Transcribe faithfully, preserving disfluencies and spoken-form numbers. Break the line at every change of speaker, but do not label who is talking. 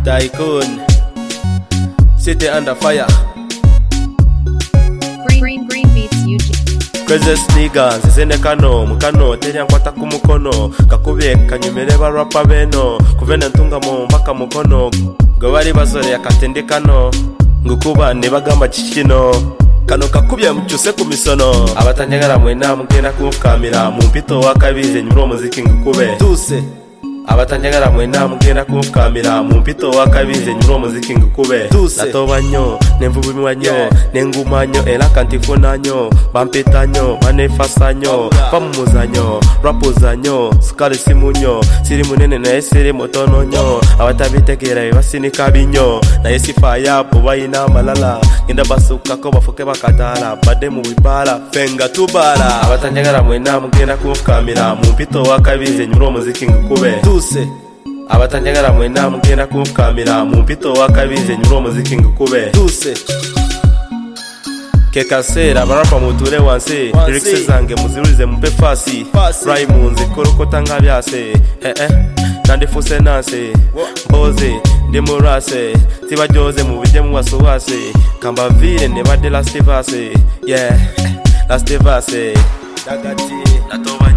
Tycoon City under fire.
Green Green Green Beats U G.
Craziest niggas zene kano mukano teri ankwata kumukono kakubye kanyumere ba rapper beno kuvena ntunga mu mpaka mukono ngo bari basore yakatende kano ngukuba ne bagamba kikino kano kakubye mcyuse ku misono abatanyagara mwe namugenda kukamira mu mpito wakabize nyuro muziki ngukube tuse abatanyagara mwe namugenda kukamira mu mpito wakabize nyuro muziki ngukube natobanyo nemvubumiwanyo nengumanyo era kantifunanyo bampetanyo banefasanyo bamumuzanyo rapozanyo skale simunyo siri munene na esere motononyo abatabitegera basinika binyo na yesifa yapo bayina malala ngenda basuka ko bafuke bakatala bade mu bibala fenga tubala abatanyagara mwe namugenda kukamira mu mpito wakabize nyuro muziki ngukube tuse abatanyagara mwe namugenda kukamira mu mpito wakabize nyuro muziki ngukube tuse kekasera barapa muture wanse lyrics zange muzirurize mumpe fasi fry munzi korokota ngabyase eh eh nandifuse nanse mboze ndimurase tibajoze mu bijye mu wasowase kamba vire ne bade last verse yeah last verse dagati natoba